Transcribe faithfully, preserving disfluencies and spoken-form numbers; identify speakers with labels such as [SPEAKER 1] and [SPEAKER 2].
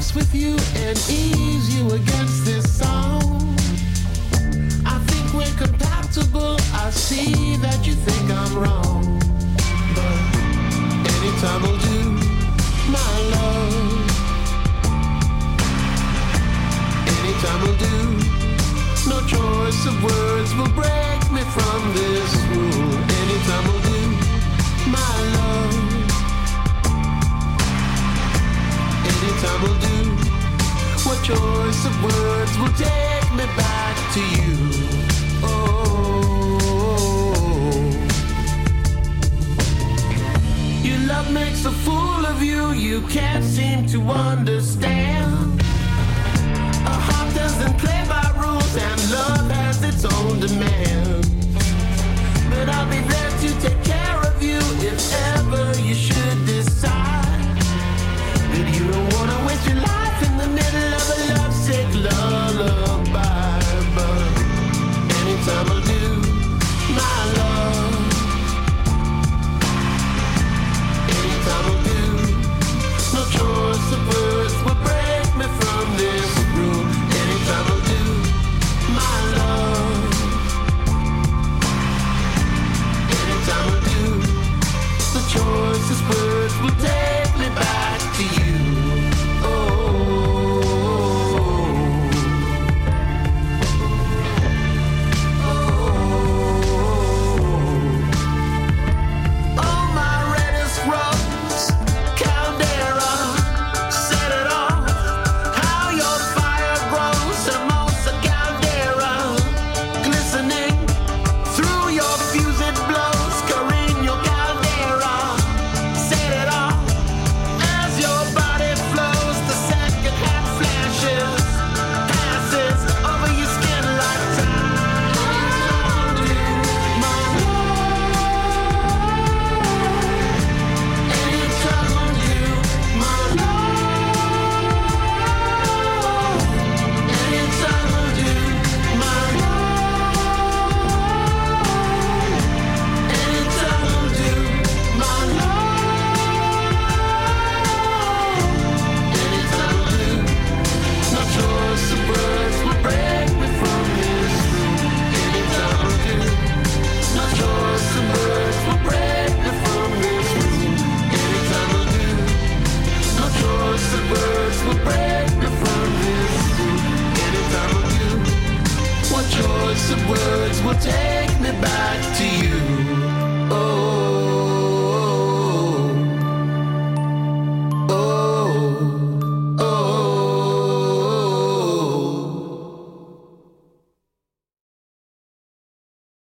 [SPEAKER 1] dance with you and ease you against this song. I think we're compatible. I see that you think I'm wrong, but anytime will do, my love. Anytime will do. No choice of words will break me from this rule. Anytime will do, my love. Anytime will do. What choice of words will take me back to you? Oh, your love makes a fool of you. You can't seem to understand. A heart doesn't play by rules, and love has its own demands. But I'll be there to take care of you if ever you should decide that you don't want to waste your life in the middle of a lovesick lullaby. But anytime will do, my love. Anytime will do. No choice of words will break me from this room. Anytime will do, my love. Anytime will do. The choicest words will take me back to you. Oh, oh, oh, my reddest rose, Caldera, set it off. How your fire grows, Hermosa Caldera, glistening through your fused blows, Carino Caldera, set it off. As your body flows, the second hand flashes, passes over your skin like time. My love, anytime on you, my love, anytime on you, my love, anytime on you, my love, anytime on you. No choice of words will break me from this room. Anytime on you. No choice of words will break me from this room. Anytime on you. No choice of words will break me from this room. Anytime on you. What choice of words will take